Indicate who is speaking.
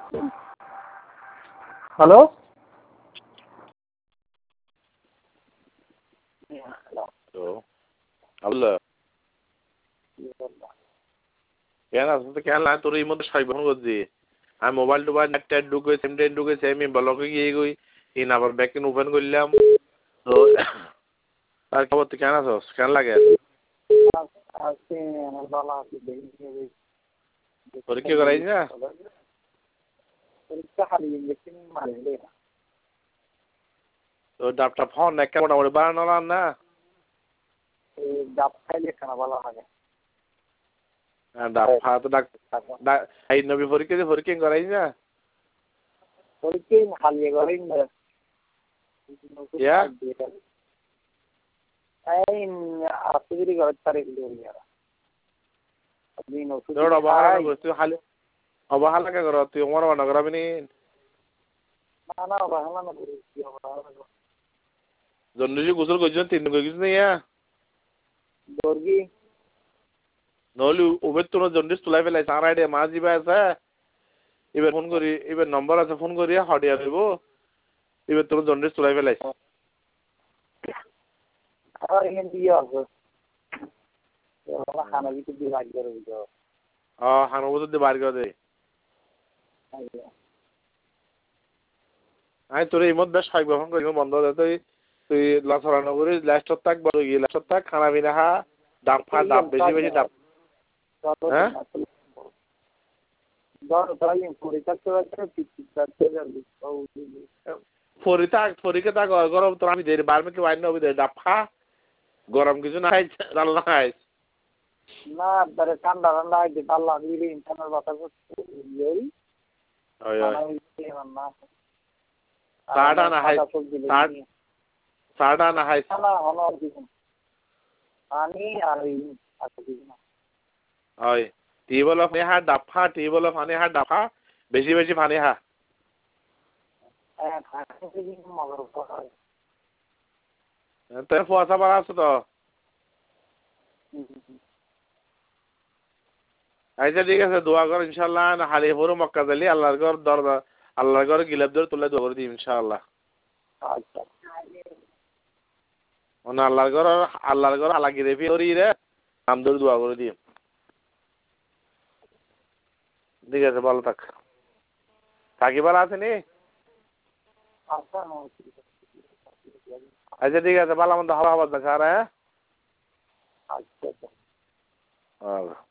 Speaker 1: hello
Speaker 2: তো আব্দুল্লাহ কেন আসলে তো কেন না তোর এই মধ্যে সাইব ফোন করছি আমি মোবাইল টোবাইল নেট টেট ঢুকে সিম টেট ঢুকেছে আমি ব্লকে গিয়ে গই ইন আবার ব্যাক ওপেন করলাম তো আর খবর তুই কেন আছস কেন লাগে পরীক্ষা করাই না তো ডাবটা ফোন একটা মোটামুটি বানানো না
Speaker 1: ডাব খাইলে কেন ভালো লাগে
Speaker 2: ডাব খাওয়া তো এই নবী পরীক্ষা করাই না
Speaker 1: পরীক্ষা হালিয়ে করেন
Speaker 2: ইয়া
Speaker 1: আশিগিরি ঘর তারিখ
Speaker 2: তোর অবহেলা তুই খালি অবহেলা কে করো তুই আমার বানা করাবি নি
Speaker 1: না না অবহেলা না করি কি অবহেলা
Speaker 2: জন্ডিসি গোসল করছিস 3 দিন কইছিস না ইয়া
Speaker 1: দর্গি
Speaker 2: নহলে ওবের তোর জন্ডিস তুলাই ফেলাই সারা আইডিয়া মা জিবা আছে এবার ফোন করি এবার নম্বর আছে ফোন করি হডিয়া দেব এবার তোর জন্ডিস তুলাই ফেলাই
Speaker 1: আর এখান দিয়ে আছে খানা ভিতর দিয়ে বাড়ি করে দিতে
Speaker 2: হানবত দিয়ে বার করে দে আমি তোর এই মধ্যে বেশ কয়েকবার ফোন করি বন্ধ হয়ে তুই তুই লাছড়ানো করি লাস্টত থাক বড় গিয়ে লাস্টত থাক খানা পিনা খা ডাব খা ডাব বেশি বেশি ডাব হ্যাঁ ফরিকে থাক গরম তোর আমি দেরি বার মিনিট বাইর নবি ডাব খা গরম কিছু নাই রাল না খাইস
Speaker 1: না তারে ঠান্ডা ঠান্ডা হইতে পারলাম দিলে ইন্টারনেট বাতা করতে এই
Speaker 2: সাড়া না খাইস সাড়া না খাইস
Speaker 1: না হলো দিন পানি আর
Speaker 2: হয় টিউবওয়েল পানি খা ডাব খা টিউবওয়েল পানি খা ডাব খা বেশি বেশি পানি খা তোর ফুয়াশা পারা আছে তো আচ্ছা ঠিক আছে দোয়া কর ইনশাআল্লাহ হালি পুরো মক্কা জালি আল্লাহর ঘর দরজা আল্লাহর ঘর গিলাপ ধরে তুলে দোয়া করে দিই ইনশাআল্লাহ
Speaker 1: আচ্ছা
Speaker 2: মানে আল্লাহর ঘর আল্লাহ গিরে ফিরি রে নাম ধরে দোয়া করে দিই ঠিক আছে ভালো থাক থাকি ভালো আছে নি আচ্ছা ঠিক আছে ভালো মন্দ হাওয়া বাতাস আর হ্যাঁ
Speaker 1: আচ্ছা
Speaker 2: আচ্ছা